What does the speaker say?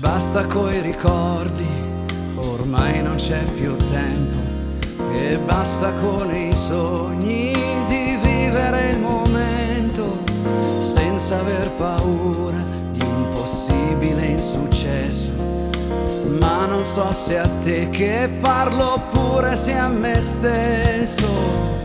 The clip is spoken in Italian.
basta coi ricordi, ormai non c'è più tempo, e basta con i sogni di vivere il momento senza aver paura di un possibile insuccesso. Ma non so se a te che parlo oppure se a me stesso.